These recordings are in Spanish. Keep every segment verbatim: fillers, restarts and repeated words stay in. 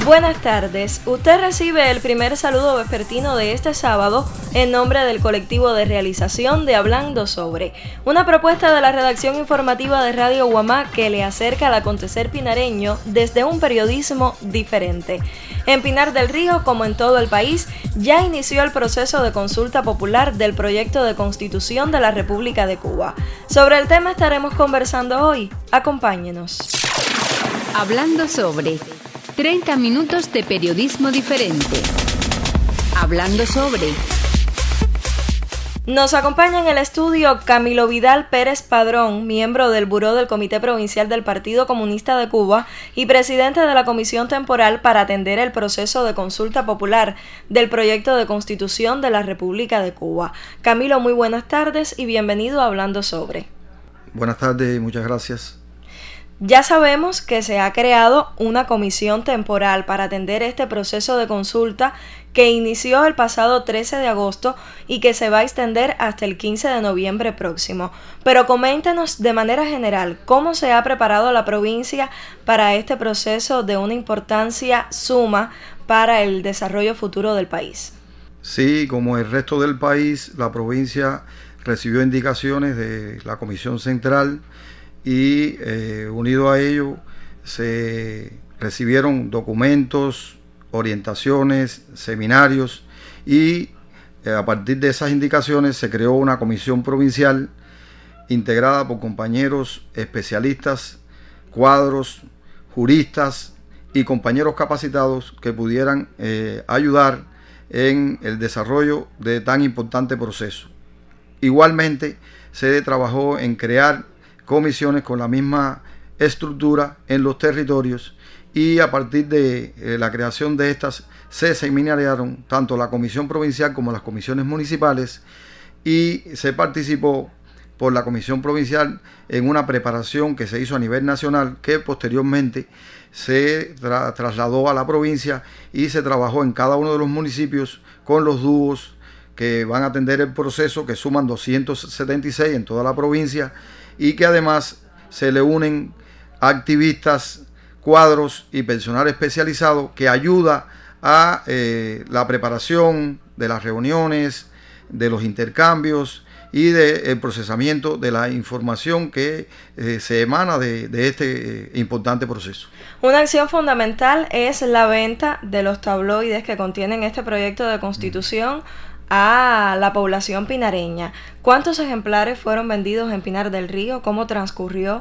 Buenas tardes. Usted recibe el primer saludo vespertino de este sábado en nombre del colectivo de realización de Hablando Sobre, una propuesta de la redacción informativa de Radio Guamá que le acerca al acontecer pinareño desde un periodismo diferente. En Pinar del Río, como en todo el país, ya inició el proceso de consulta popular del proyecto de Constitución de la República de Cuba. Sobre el tema estaremos conversando hoy. Acompáñenos. Hablando Sobre. treinta minutos de periodismo diferente. Hablando Sobre. Nos acompaña en el estudio Camilo Vidal Pérez Padrón, miembro del Buró del Comité Provincial del Partido Comunista de Cuba y presidente de la Comisión Temporal para atender el proceso de consulta popular del proyecto de Constitución de la República de Cuba. Camilo, muy buenas tardes y bienvenido a Hablando Sobre. Buenas tardes y muchas gracias. Ya sabemos que se ha creado una comisión temporal para atender este proceso de consulta que inició el pasado trece de agosto y que se va a extender hasta el quince de noviembre próximo. Pero coméntenos de manera general cómo se ha preparado la provincia para este proceso de una importancia suma para el desarrollo futuro del país. Sí, como el resto del país, la provincia recibió indicaciones de la Comisión Central y eh, unido a ello se recibieron documentos, orientaciones, seminarios y eh, a partir de esas indicaciones se creó una comisión provincial integrada por compañeros especialistas, cuadros, juristas y compañeros capacitados que pudieran eh, ayudar en el desarrollo de tan importante proceso. Igualmente se trabajó en crear comisiones con la misma estructura en los territorios y a partir de eh, la creación de estas se seminariaron tanto la comisión provincial como las comisiones municipales y se participó por la comisión provincial en una preparación que se hizo a nivel nacional que posteriormente se tra- trasladó a la provincia y se trabajó en cada uno de los municipios con los dúos que van a atender el proceso, que suman doscientos setenta y seis en toda la provincia y que además se le unen activistas, cuadros y personal especializado que ayuda a eh, la preparación de las reuniones, de los intercambios y del procesamiento de la información que eh, se emana de, de este eh, importante proceso. Una acción fundamental es la venta de los tabloides que contienen este proyecto de Constitución a la población pinareña. ¿Cuántos ejemplares fueron vendidos en Pinar del Río? ¿Cómo transcurrió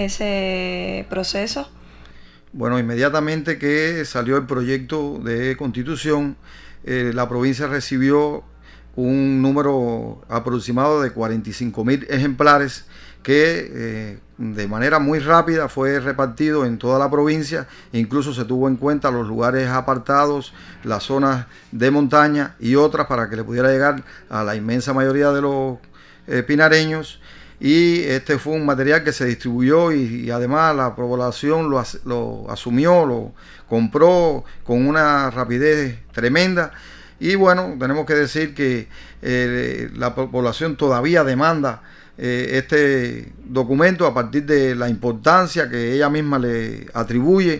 ese proceso? Bueno, inmediatamente que salió el proyecto de Constitución, eh, la provincia recibió un número aproximado de cuarenta y cinco mil ejemplares que eh, de manera muy rápida fue repartido en toda la provincia, incluso se tuvo en cuenta los lugares apartados, las zonas de montaña y otras para que le pudiera llegar a la inmensa mayoría de los eh, pinareños, y este fue un material que se distribuyó y, y además la población lo, as, lo asumió, lo compró con una rapidez tremenda. Y bueno, tenemos que decir que eh, la población todavía demanda eh, este documento a partir de la importancia que ella misma le atribuye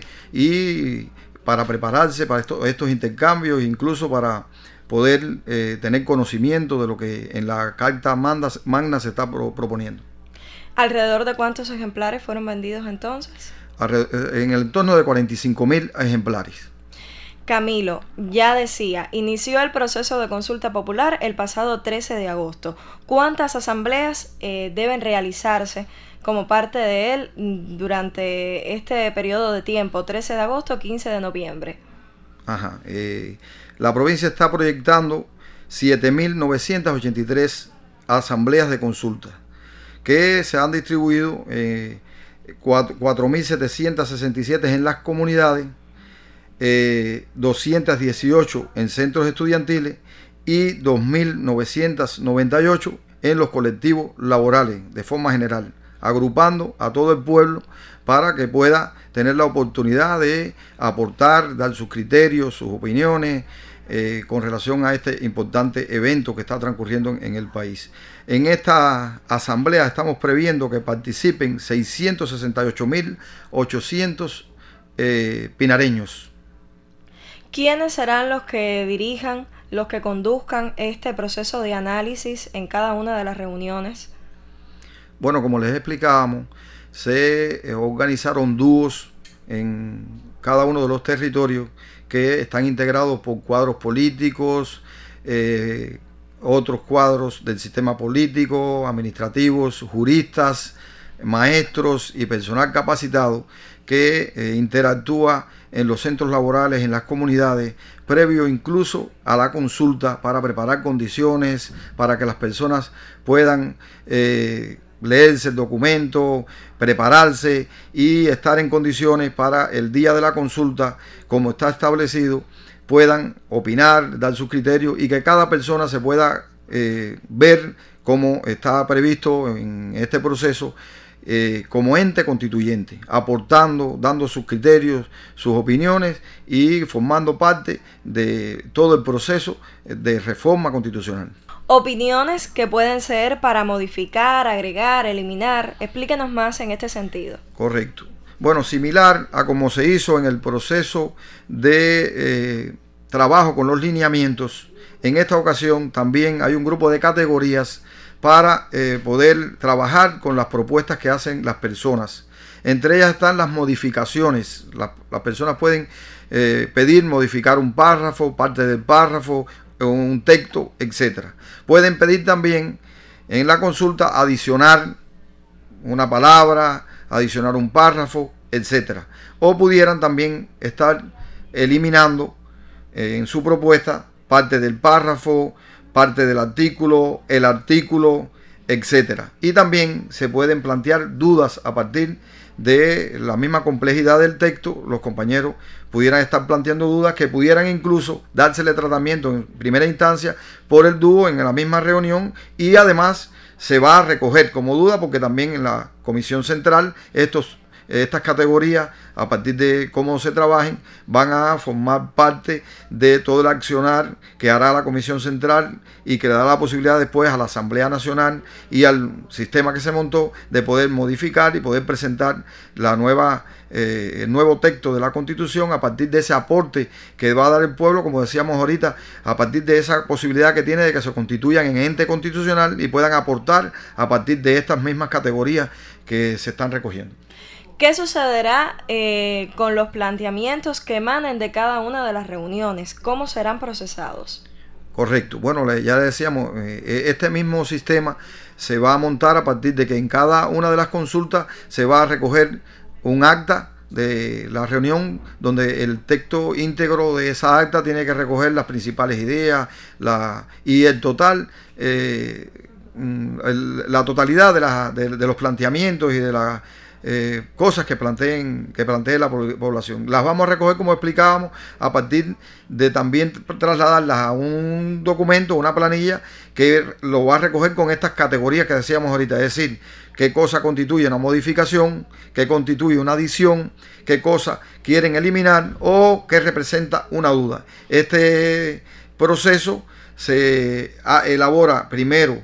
y para prepararse para esto, estos intercambios, incluso para poder eh, tener conocimiento de lo que en la Carta Magna, Magna se está pro, proponiendo. ¿Alrededor de cuántos ejemplares fueron vendidos entonces? En el entorno de cuarenta y cinco mil ejemplares. Camilo, ya decía, inició el proceso de consulta popular el pasado trece de agosto. ¿Cuántas asambleas eh, deben realizarse como parte de él durante este periodo de tiempo, trece de agosto, quince de noviembre? Ajá, eh, la provincia está proyectando siete mil novecientas ochenta y tres asambleas de consulta que se han distribuido eh, cuatro mil setecientas sesenta y siete en las comunidades, Eh, doscientas dieciocho en centros estudiantiles y dos mil novecientos noventa y ocho en los colectivos laborales de forma general, agrupando a todo el pueblo para que pueda tener la oportunidad de aportar, dar sus criterios, sus opiniones eh, con relación a este importante evento que está transcurriendo en, en el país. En esta asamblea estamos previendo que participen seiscientos sesenta y ocho mil ochocientos eh, pinareños. ¿Quiénes serán los que dirijan, los que conduzcan este proceso de análisis en cada una de las reuniones? Bueno, como les explicábamos, se organizaron dúos en cada uno de los territorios que están integrados por cuadros políticos, eh, otros cuadros del sistema político, administrativos, juristas, maestros y personal capacitado que eh, interactúa en los centros laborales, en las comunidades, previo incluso a la consulta, para preparar condiciones para que las personas puedan eh, leerse el documento, prepararse y estar en condiciones para el día de la consulta, como está establecido, puedan opinar, dar sus criterios y que cada persona se pueda eh, ver como está previsto en este proceso, eh, como ente constituyente, aportando, dando sus criterios, sus opiniones y formando parte de todo el proceso de reforma constitucional. Opiniones que pueden ser para modificar, agregar, eliminar. Explíquenos más en este sentido. Correcto. Bueno, similar a como se hizo en el proceso de eh, trabajo con los lineamientos, en esta ocasión también hay un grupo de categorías para eh, poder trabajar con las propuestas que hacen las personas. Entre ellas están las modificaciones. La, las personas pueden eh, pedir modificar un párrafo, parte del párrafo, un texto, etcétera. Pueden pedir también en la consulta adicionar una palabra, adicionar un párrafo, etcétera. O pudieran también estar eliminando eh, en su propuesta parte del párrafo, parte del artículo, el artículo, etcétera. Y también se pueden plantear dudas a partir de la misma complejidad del texto. Los compañeros pudieran estar planteando dudas que pudieran incluso dársele tratamiento en primera instancia por el dúo en la misma reunión, y además se va a recoger como duda porque también en la comisión central estos estas categorías, a partir de cómo se trabajen, van a formar parte de todo el accionar que hará la Comisión Central y que le da la posibilidad después a la Asamblea Nacional y al sistema que se montó de poder modificar y poder presentar la nueva, eh, el nuevo texto de la Constitución a partir de ese aporte que va a dar el pueblo, como decíamos ahorita, a partir de esa posibilidad que tiene de que se constituyan en ente constitucional y puedan aportar a partir de estas mismas categorías que se están recogiendo. ¿Qué sucederá eh, con los planteamientos que emanen de cada una de las reuniones? ¿Cómo serán procesados? Correcto. Bueno, ya le decíamos, eh, este mismo sistema se va a montar a partir de que en cada una de las consultas se va a recoger un acta de la reunión donde el texto íntegro de esa acta tiene que recoger las principales ideas la, y el total, eh, el, la totalidad de, la, de, de los planteamientos y de la Eh, cosas que planteen que plantee la población. Las vamos a recoger, como explicábamos, a partir de también trasladarlas a un documento, una planilla que lo va a recoger con estas categorías que decíamos ahorita, es decir, qué cosa constituye una modificación, qué constituye una adición, qué cosa quieren eliminar o qué representa una duda. Este proceso se elabora primero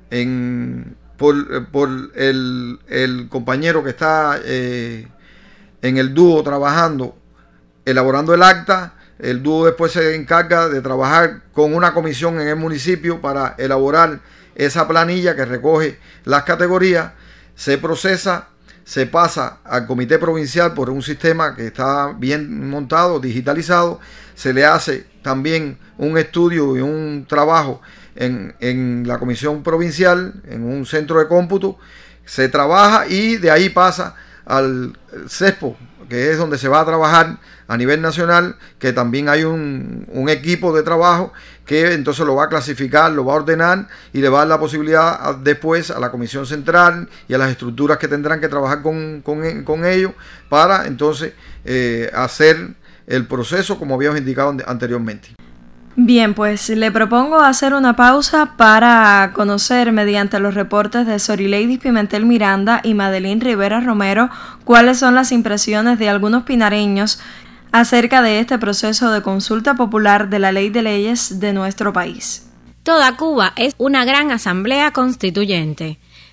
en Por, por el, el compañero que está eh, en el dúo trabajando, elaborando el acta. El dúo después se encarga de trabajar con una comisión en el municipio para elaborar esa planilla que recoge las categorías. Se procesa, se pasa al comité provincial por un sistema que está bien montado, digitalizado. Se le hace también un estudio y un trabajo En, en la comisión provincial, en un centro de cómputo, se trabaja y de ahí pasa al CESPO, que es donde se va a trabajar a nivel nacional, que también hay un, un equipo de trabajo que entonces lo va a clasificar, lo va a ordenar y le va a dar la posibilidad a, después a la comisión central y a las estructuras que tendrán que trabajar con, con, con ellos para entonces eh, hacer el proceso como habíamos indicado anteriormente. Bien, pues le propongo hacer una pausa para conocer mediante los reportes de Sorileidis Pimentel Miranda y Madeline Rivera Romero cuáles son las impresiones de algunos pinareños acerca de este proceso de consulta popular de la Ley de Leyes de nuestro país. Toda Cuba es una gran asamblea constituyente.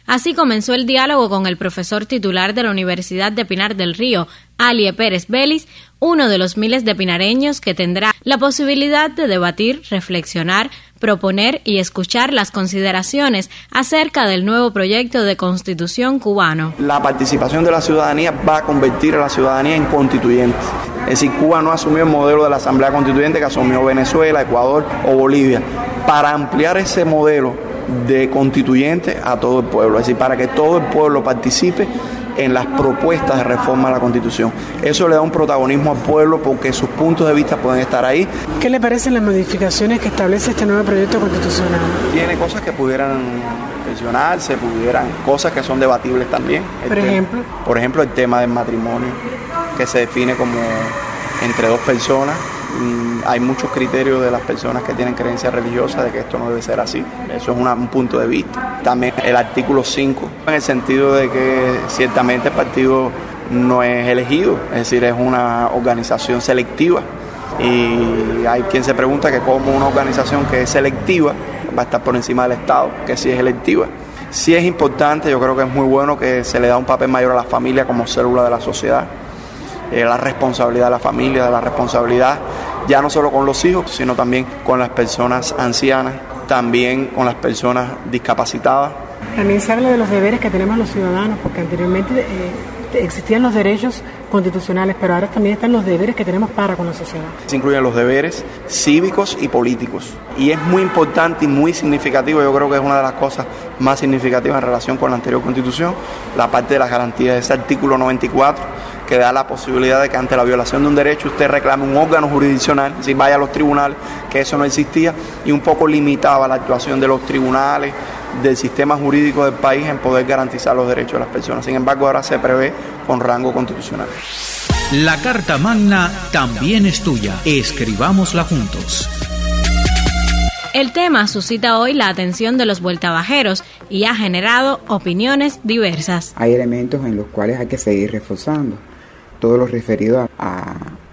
Así comenzó el diálogo con el profesor titular de la Universidad de Pinar del Río, Alie Pérez Vélez, uno de los miles de pinareños que tendrá la posibilidad de debatir, reflexionar, proponer y escuchar las consideraciones acerca del nuevo proyecto de constitución cubano. La participación de la ciudadanía va a convertir a la ciudadanía en constituyente. Es decir, Cuba no asumió el modelo de la Asamblea Constituyente que asumió Venezuela, Ecuador o Bolivia, para ampliar ese modelo de constituyente a todo el pueblo, es decir, para que todo el pueblo participe en las propuestas de reforma a la Constitución. Eso le da un protagonismo al pueblo porque sus puntos de vista pueden estar ahí. ¿Qué le parecen las modificaciones que establece este nuevo proyecto constitucional? Tiene cosas que pudieran mencionarse, pudieran, cosas que son debatibles también. Por el ejemplo. Tema, por ejemplo, el tema del matrimonio, que se define como entre dos personas. Hay muchos criterios de las personas que tienen creencias religiosas de que esto no debe ser así. Eso es una, un punto de vista. También el artículo cinco, en el sentido de que ciertamente el partido no es elegido, es decir, es una organización selectiva. Y hay quien se pregunta que cómo una organización que es selectiva va a estar por encima del Estado, que sí es electiva. Sí es importante, yo creo que es muy bueno que se le da un papel mayor a la familia como célula de la sociedad. Eh, la responsabilidad de la familia, de la responsabilidad ya no solo con los hijos, sino también con las personas ancianas, también con las personas discapacitadas. También se habla de los deberes que tenemos los ciudadanos, porque anteriormente eh, existían los derechos constitucionales, pero ahora también están los deberes que tenemos para con la sociedad. Se incluyen los deberes cívicos y políticos. Y es muy importante y muy significativo, yo creo que es una de las cosas más significativas en relación con la anterior Constitución, la parte de las garantías de ese artículo noventa y cuatro, que da la posibilidad de que ante la violación de un derecho usted reclame un órgano jurisdiccional, es decir, vaya a los tribunales, que eso no existía, y un poco limitaba la actuación de los tribunales, del sistema jurídico del país en poder garantizar los derechos de las personas. Sin embargo, ahora se prevé con rango constitucional. La Carta Magna también es tuya. Escribámosla juntos. El tema suscita hoy la atención de los vueltabajeros y ha generado opiniones diversas. Hay elementos en los cuales hay que seguir reforzando. Todo lo referido a, a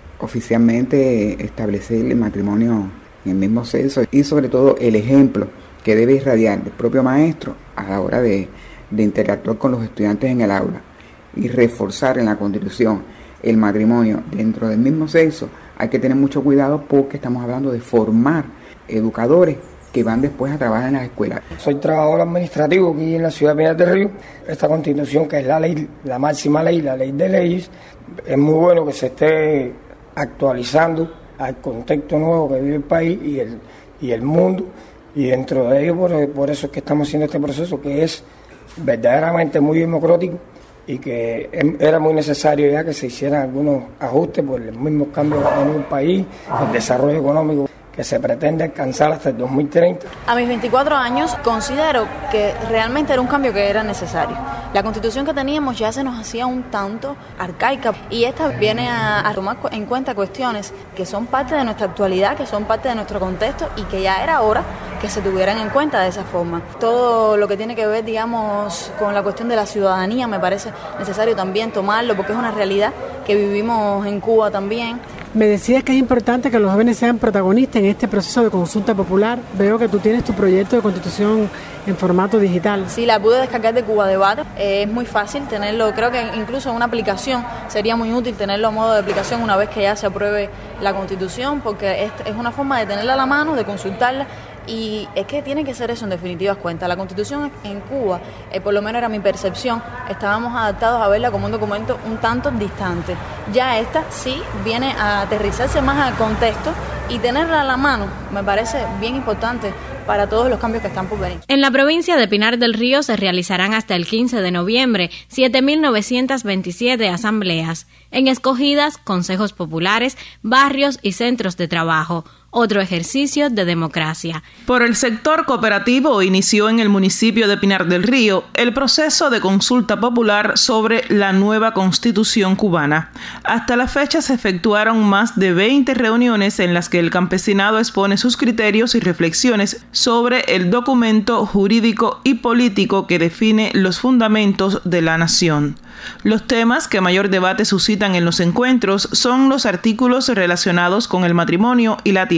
oficialmente establecer el matrimonio en el mismo sexo y sobre todo el ejemplo que debe irradiar el propio maestro a la hora de, de interactuar con los estudiantes en el aula y reforzar en la Constitución el matrimonio dentro del mismo sexo. Hay que tener mucho cuidado porque estamos hablando de formar educadores que van después a trabajar en las escuelas. Soy trabajador administrativo aquí en la ciudad de Pinar del Río. Esta Constitución, que es la ley, la máxima ley, la ley de leyes, es muy bueno que se esté actualizando al contexto nuevo que vive el país y el, y el mundo, y dentro de ello por, por eso es que estamos haciendo este proceso, que es verdaderamente muy democrático y que era muy necesario ya que se hicieran algunos ajustes por los mismos cambios que ha tenido el país, el desarrollo económico que se pretende alcanzar hasta el dos mil treinta. A mis veinticuatro años considero que realmente era un cambio que era necesario. La Constitución que teníamos ya se nos hacía un tanto arcaica y esta viene a, a tomar en cuenta cuestiones que son parte de nuestra actualidad, que son parte de nuestro contexto y que ya era hora que se tuvieran en cuenta de esa forma. Todo lo que tiene que ver, digamos, con la cuestión de la ciudadanía me parece necesario también tomarlo porque es una realidad que vivimos en Cuba también. Me decías que es importante que los jóvenes sean protagonistas en este proceso de consulta popular. Veo que tú tienes tu proyecto de constitución en formato digital. Sí, la pude descargar de Cuba Debate. Eh, es muy fácil tenerlo, creo que incluso en una aplicación sería muy útil tenerlo a modo de aplicación una vez que ya se apruebe la Constitución, porque es, es una forma de tenerla a la mano, de consultarla. Y es que tiene que ser eso en definitivas cuentas. La Constitución en Cuba, eh, por lo menos era mi percepción, estábamos adaptados a verla como un documento un tanto distante. Ya esta sí viene a aterrizarse más al contexto y tenerla a la mano me parece bien importante para todos los cambios que están por venir. En la provincia de Pinar del Río se realizarán hasta el quince de noviembre siete mil novecientas veintisiete asambleas, en escogidas, consejos populares, barrios y centros de trabajo. Otro ejercicio de democracia. Por el sector cooperativo inició en el municipio de Pinar del Río el proceso de consulta popular sobre la nueva Constitución cubana. Hasta la fecha se efectuaron más de veinte reuniones en las que el campesinado expone sus criterios y reflexiones sobre el documento jurídico y político que define los fundamentos de la nación. Los temas que mayor debate suscitan en los encuentros son los artículos relacionados con el matrimonio y la tierra.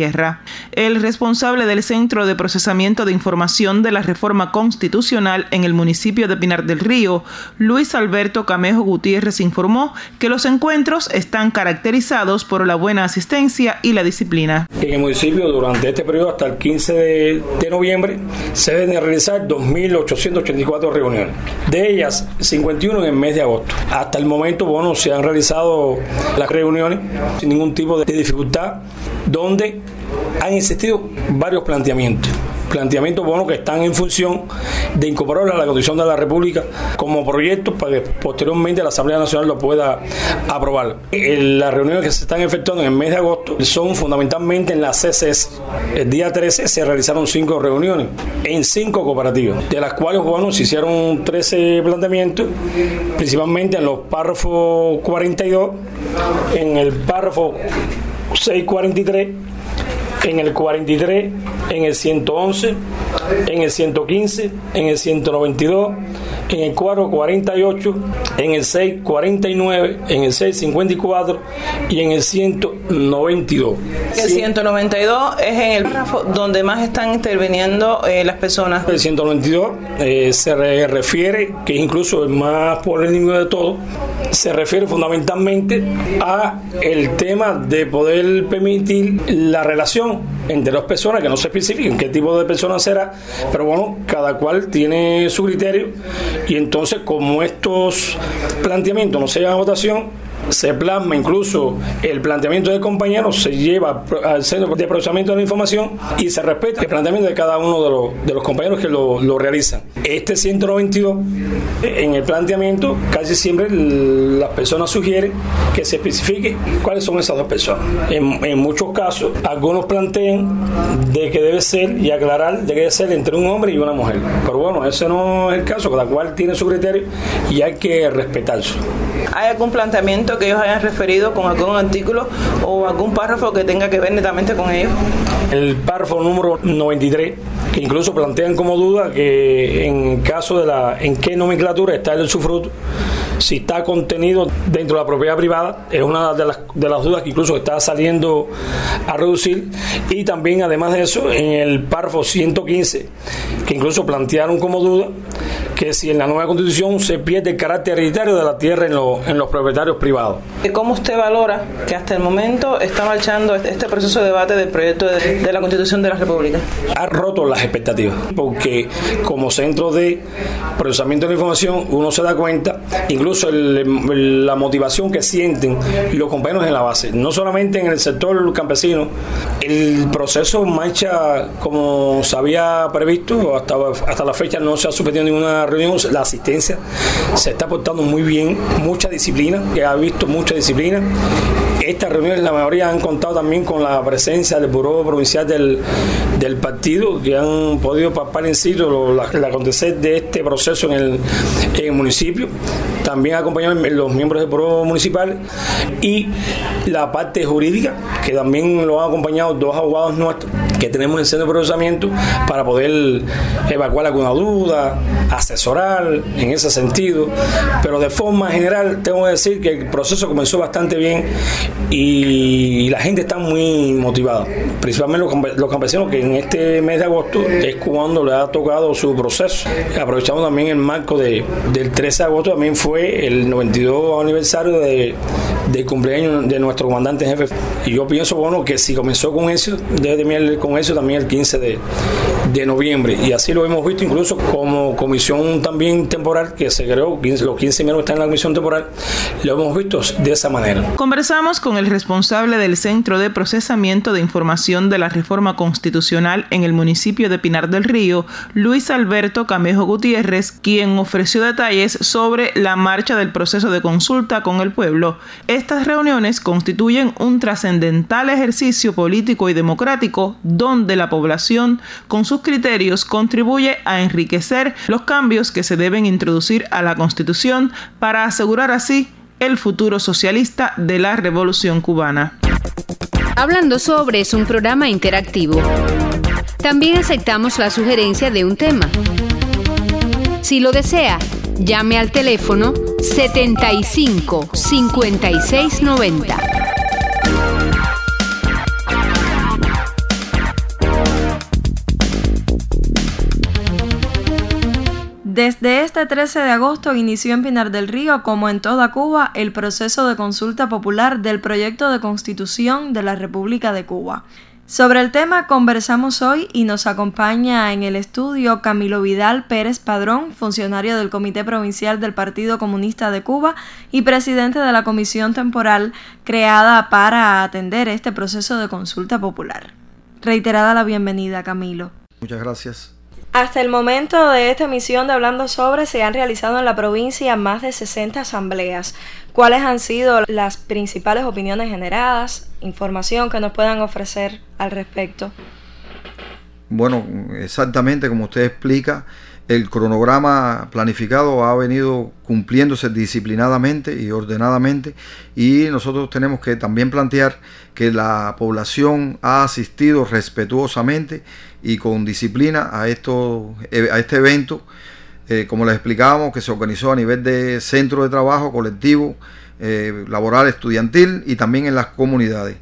tierra. El responsable del Centro de Procesamiento de Información de la Reforma Constitucional en el municipio de Pinar del Río, Luis Alberto Camejo Gutiérrez, informó que los encuentros están caracterizados por la buena asistencia y la disciplina. En el municipio, durante este periodo hasta el quince de noviembre, se deben realizar dos mil ochocientas ochenta y cuatro reuniones. De ellas, cincuenta y uno en el mes de agosto. Hasta el momento, bueno, se han realizado las reuniones sin ningún tipo de dificultad, donde han existido varios planteamientos. Planteamientos bueno, que están en función de incorporarlo a la Constitución de la República como proyecto para que posteriormente la Asamblea Nacional lo pueda aprobar. Las reuniones que se están efectuando en el mes de agosto son fundamentalmente en las C C S. El día trece se realizaron cinco reuniones en cinco cooperativas, de las cuales bueno, se hicieron trece planteamientos, principalmente en los párrafos cuarenta y dos, en el párrafo seiscientos cuarenta y tres, en el cuarenta y tres, en el ciento once, en el ciento quince, en el ciento noventa y dos, en el cuatro cuarenta y ocho, en el seis cuarenta y nueve, en el seis cincuenta y cuatro y en el ciento noventa y dos. El ciento noventa y dos es en el párrafo donde más están interviniendo eh, las personas. El ciento noventa y dos eh, se re refiere, que es incluso el más polémico de todo, se refiere fundamentalmente a el tema de poder permitir la relación entre dos personas, que no se especifiquen qué tipo de persona será, pero bueno, cada cual tiene su criterio, y entonces como estos planteamientos no se llevan a votación, se plasma incluso el planteamiento del compañero, se lleva al centro de procesamiento de la información y se respeta el planteamiento de cada uno de los, de los compañeros que lo, lo realizan. Este ciento noventa y dos, en el planteamiento, casi siempre las personas sugieren que se especifique cuáles son esas dos personas. En, en muchos casos, algunos plantean de que debe ser, y aclarar, de que debe ser entre un hombre y una mujer. Pero bueno, ese no es el caso, cada cual tiene su criterio y hay que respetarlo. ¿Hay algún planteamiento que ellos hayan referido con algún artículo o algún párrafo que tenga que ver netamente con ellos? El párrafo número noventa y tres, que incluso plantean como duda que en caso de la en qué nomenclatura está el usufructo, si está contenido dentro de la propiedad privada, es una de las, de las dudas que incluso está saliendo a reducir. Y también, además de eso, en el párrafo ciento quince, que incluso plantearon como duda que si en la nueva Constitución se pierde el carácter hereditario de la tierra en, lo, en los propietarios privados. ¿Cómo usted valora que hasta el momento está marchando este proceso de debate del proyecto de, de la Constitución de la República? Ha roto las expectativas, porque como centro de procesamiento de la información uno se da cuenta, incluso el, la motivación que sienten los compañeros en la base, no solamente en el sector campesino. El proceso marcha como se había previsto, hasta, hasta la fecha no se ha suspendido ninguna reunión, la asistencia se está portando muy bien, mucha disciplina, que ha visto mucha disciplina. Estas reuniones, la mayoría han contado también con la presencia del Buró Provincial del, del partido, que han podido palpar en sitio el acontecer de este proceso en el, en el municipio. También acompañaron los miembros del Buró Municipal y la parte jurídica, que también lo han acompañado dos abogados nuestros que tenemos en el centro de procesamiento para poder evacuar alguna duda, asesorar en ese sentido. Pero de forma general tengo que decir que el proceso comenzó bastante bien y la gente está muy motivada, principalmente los campesinos, que en este mes de agosto es cuando le ha tocado su proceso. Aprovechamos también el marco de, del trece de agosto, también fue el noventa y dos aniversario de, del cumpleaños de nuestro comandante jefe, y yo pienso bueno que si comenzó con eso, debe terminar con eso también el quince de, de noviembre, y así lo hemos visto incluso como comisión también temporal que se creó, los quince miembros que están en la comisión temporal, lo hemos visto de esa manera. Conversamos con el responsable del Centro de Procesamiento de Información de la Reforma Constitucional en el municipio de Pinar del Río, Luis Alberto Camejo Gutiérrez, quien ofreció detalles sobre la marcha del proceso de consulta con el pueblo. Estas reuniones constituyen un trascendental ejercicio político y democrático donde la población, con sus criterios, contribuye a enriquecer los cambios que se deben introducir a la Constitución para asegurar así el futuro socialista de la Revolución Cubana. Hablando sobre es un programa interactivo. También aceptamos la sugerencia de un tema. Si lo desea, llame al teléfono setenta y cinco, cincuenta y seis noventa. Desde este trece de agosto inició en Pinar del Río, como en toda Cuba, el proceso de consulta popular del proyecto de Constitución de la República de Cuba. Sobre el tema conversamos hoy y nos acompaña en el estudio Camilo Vidal Pérez Padrón, funcionario del Comité Provincial del Partido Comunista de Cuba y presidente de la comisión temporal creada para atender este proceso de consulta popular. Reiterada la bienvenida, Camilo. Muchas gracias. Hasta el momento de esta emisión de Hablando Sobre se han realizado en la provincia más de sesenta asambleas. ¿Cuáles han sido las principales opiniones generadas, información que nos puedan ofrecer al respecto? Bueno, exactamente como usted explica, el cronograma planificado ha venido cumpliéndose disciplinadamente y ordenadamente, y nosotros tenemos que también plantear que la población ha asistido respetuosamente y con disciplina a, esto, a este evento, eh, como les explicábamos, que se organizó a nivel de centro de trabajo, colectivo, eh, laboral, estudiantil y también en las comunidades.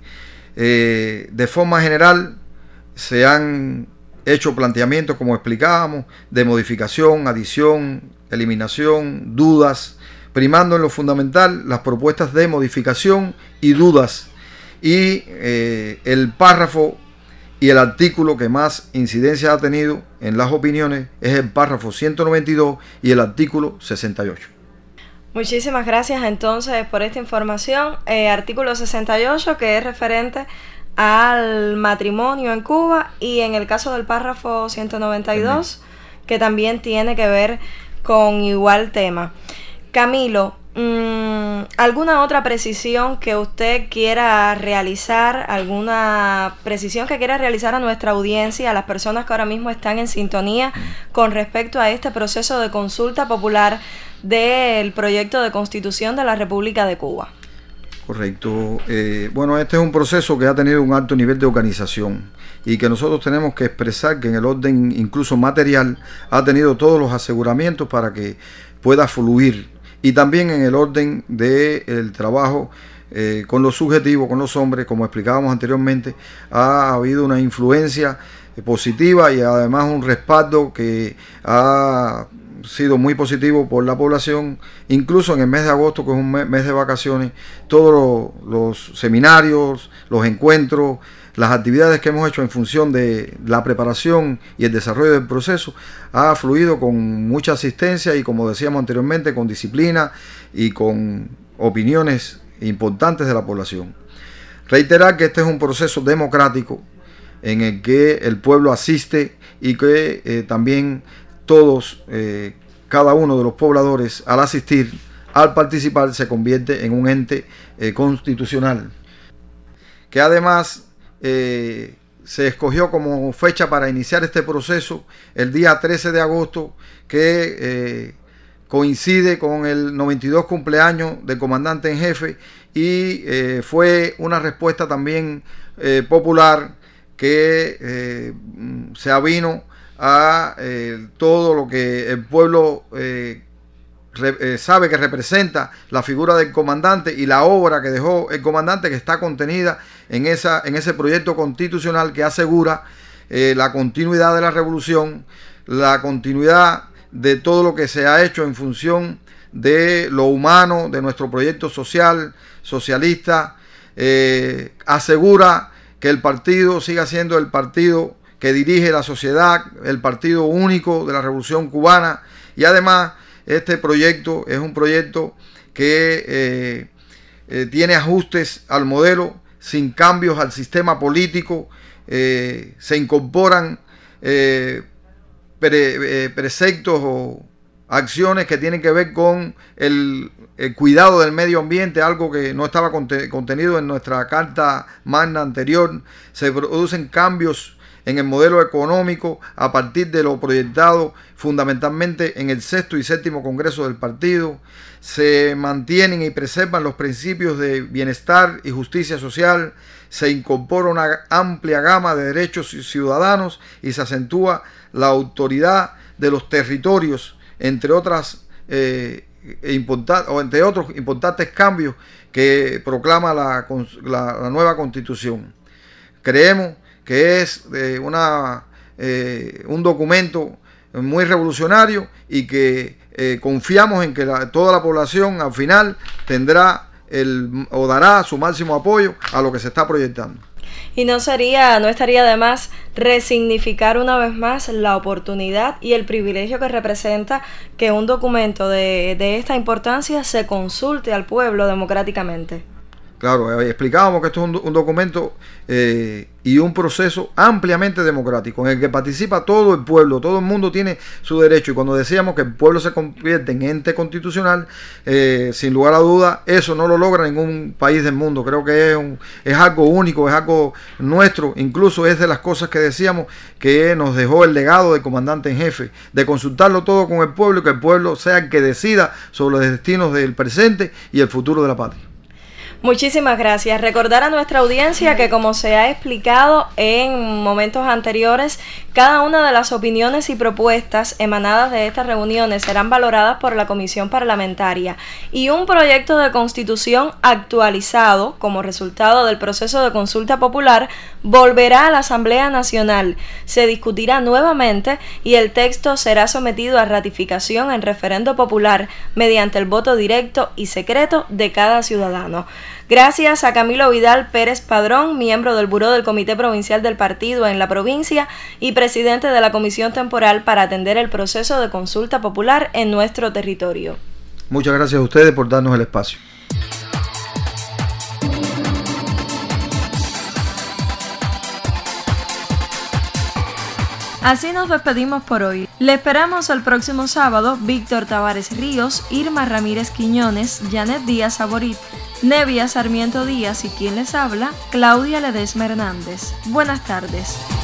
Eh, de forma general se han hecho planteamientos, como explicábamos, de modificación, adición, eliminación, dudas, primando en lo fundamental las propuestas de modificación y dudas, y eh, el párrafo y el artículo que más incidencia ha tenido en las opiniones es el párrafo ciento noventa y dos y el artículo sesenta y ocho. Muchísimas gracias entonces por esta información. Eh, artículo sesenta y ocho, que es referente al matrimonio en Cuba, y en el caso del párrafo ciento noventa y dos, que también tiene que ver con igual tema. Camilo, mmm, ¿alguna otra precisión que usted quiera realizar, alguna precisión que quiera realizar a nuestra audiencia, a las personas que ahora mismo están en sintonía con respecto a este proceso de consulta popular del proyecto de Constitución de la República de Cuba? Correcto. Eh, bueno, este es un proceso que ha tenido un alto nivel de organización y que nosotros tenemos que expresar que en el orden incluso material ha tenido todos los aseguramientos para que pueda fluir, y también en el orden del trabajo eh, con los subjetivos, con los hombres, como explicábamos anteriormente, ha habido una influencia positiva y además un respaldo que ha sido muy positivo por la población. Incluso en el mes de agosto, que es un mes de vacaciones, todos los, los seminarios, los encuentros, las actividades que hemos hecho en función de la preparación y el desarrollo del proceso ha fluido con mucha asistencia y, como decíamos anteriormente, con disciplina y con opiniones importantes de la población. Reiterar que este es un proceso democrático en el que el pueblo asiste y que eh, también todos, eh, cada uno de los pobladores, al asistir, al participar, se convierte en un ente eh, constitucional, que además eh, se escogió como fecha para iniciar este proceso el día trece de agosto, que eh, coincide con el noventa y dos cumpleaños del comandante en jefe, y eh, fue una respuesta también eh, popular que eh, se avino a eh, todo lo que el pueblo eh, re, eh, sabe que representa la figura del comandante y la obra que dejó el comandante, que está contenida en, esa, en ese proyecto constitucional que asegura eh, la continuidad de la revolución, la continuidad de todo lo que se ha hecho en función de lo humano, de nuestro proyecto social, socialista, eh, asegura que el partido siga siendo el partido que dirige la sociedad, el partido único de la Revolución Cubana, y además este proyecto es un proyecto que eh, eh, tiene ajustes al modelo, sin cambios al sistema político, eh, se incorporan eh, pre, eh, preceptos o acciones que tienen que ver con el, el cuidado del medio ambiente, algo que no estaba contenido en nuestra Carta Magna anterior. Se producen cambios en el modelo económico a partir de lo proyectado fundamentalmente en el sexto y séptimo congreso del partido. Se mantienen y preservan los principios de bienestar y justicia social, se incorpora una amplia gama de derechos ciudadanos y se acentúa la autoridad de los territorios, entre otras eh, importan- o entre otros importantes cambios que proclama la, la, la nueva Constitución. Creemos que es eh, una, eh, un documento muy revolucionario y que eh, confiamos en que la, toda la población al final tendrá el, o dará su máximo apoyo a lo que se está proyectando. Y no sería, no estaría de más resignificar una vez más la oportunidad y el privilegio que representa que un documento de, de esta importancia se consulte al pueblo democráticamente. Claro, explicábamos que esto es un, un documento eh, y un proceso ampliamente democrático en el que participa todo el pueblo, todo el mundo tiene su derecho, y cuando decíamos que el pueblo se convierte en ente constitucional, eh, sin lugar a duda eso no lo logra ningún país del mundo. Creo que es, un, es algo único, es algo nuestro, incluso es de las cosas que decíamos que nos dejó el legado del comandante en jefe, de consultarlo todo con el pueblo y que el pueblo sea el que decida sobre los destinos del presente y el futuro de la patria. Muchísimas gracias. Recordar a nuestra audiencia que, como se ha explicado en momentos anteriores, cada una de las opiniones y propuestas emanadas de estas reuniones serán valoradas por la Comisión Parlamentaria, y un proyecto de constitución actualizado como resultado del proceso de consulta popular volverá a la Asamblea Nacional. Se discutirá nuevamente y el texto será sometido a ratificación en referendo popular mediante el voto directo y secreto de cada ciudadano. Gracias a Camilo Vidal Pérez Padrón, miembro del Buró del Comité Provincial del Partido en la provincia y presidente de la Comisión Temporal para atender el proceso de consulta popular en nuestro territorio. Muchas gracias a ustedes por darnos el espacio. Así nos despedimos por hoy. Le esperamos el próximo sábado. Víctor Tavares Ríos, Irma Ramírez Quiñones, Janet Díaz Saborit, Nevia Sarmiento Díaz y quien les habla, Claudia Ledesma Hernández. Buenas tardes.